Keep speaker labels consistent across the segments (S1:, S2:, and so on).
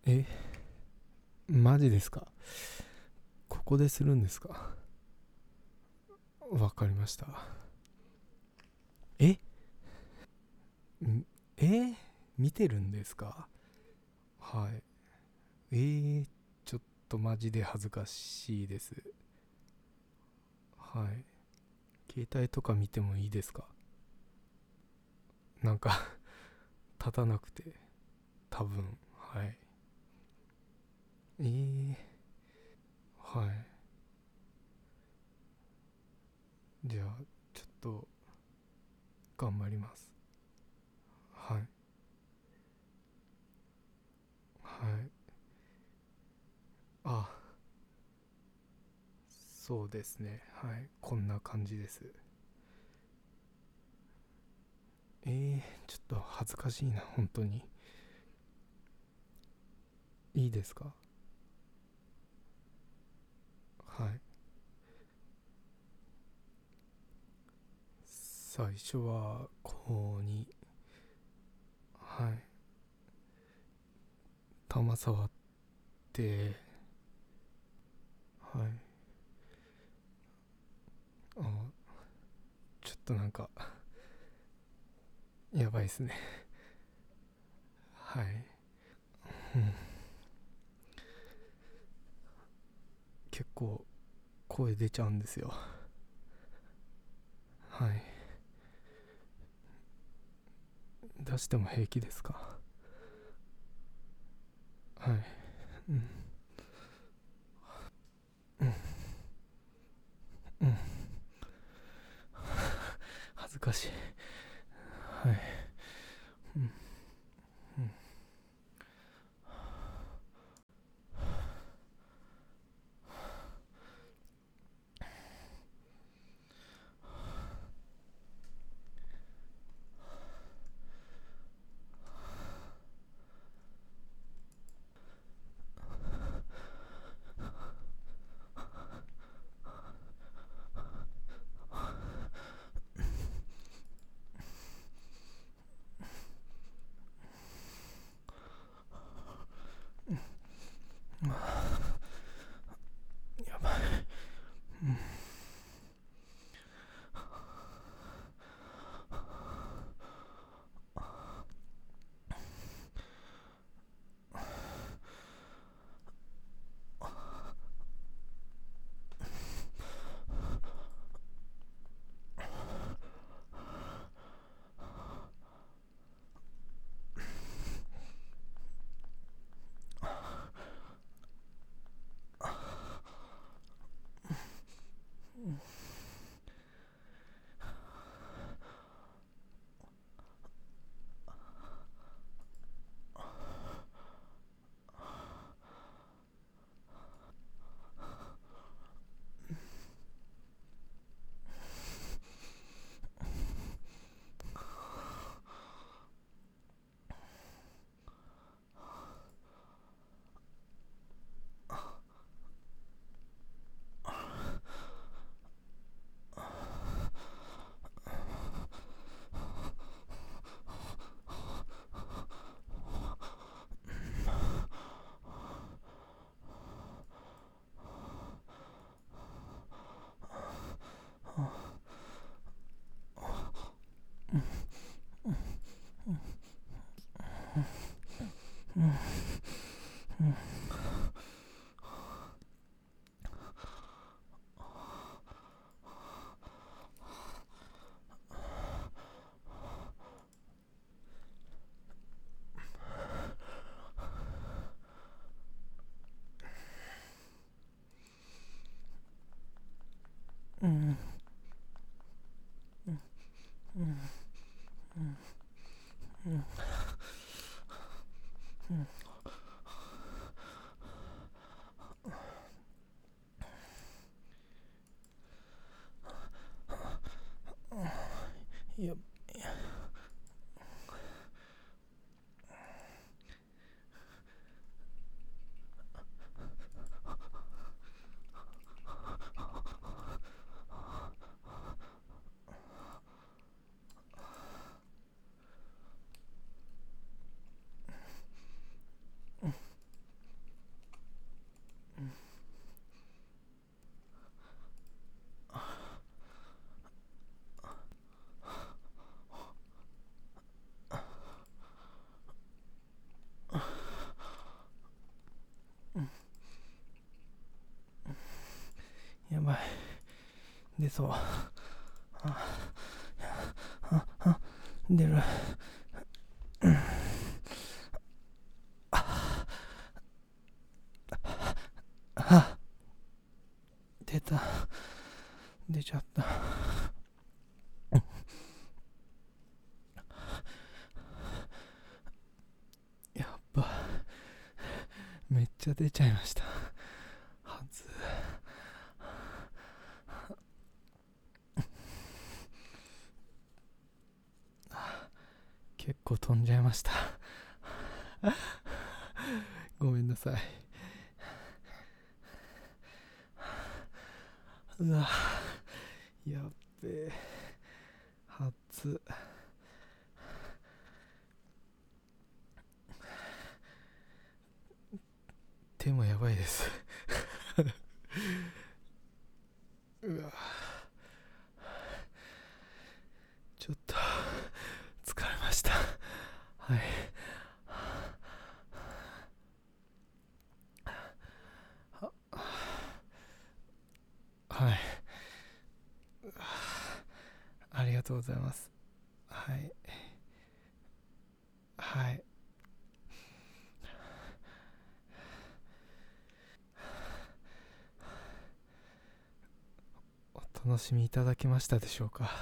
S1: え、マジですか？ここでするんですか？わかりました。えんえ見てるんですか？はい。ちょっとマジで恥ずかしいです。はい。携帯とか見てもいいですか？なんか立たなくて、多分。はい。はい。じゃあ、ちょっと頑張ります。はい。はい。あ、そうですね。はい。こんな感じです。ちょっと恥ずかしいな、本当に。いいですか？はい。最初は、こうに、はい。玉触って、はい。あ、ちょっとなんか、やばいっすね。はい。うん。結構、声出ちゃうんですよ。はい。出しても平気ですか？はい。うん。うん。うん。恥ずかしい。はい。うん。うん。やばい。うん。うん。いや、 出そう。出る。出た。出ちゃった。やっぱめっちゃ出ちゃいました。はず。結構飛んじゃいました。ごめんなさい。うわ、やっべえ。初。手もやばいです。うわ、ちょっと疲れました。はい。はい。ありがとうございます。はい。はい。お楽しみいただけましたでしょうか。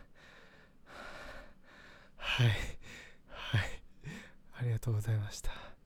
S1: はい。はい。ありがとうございました。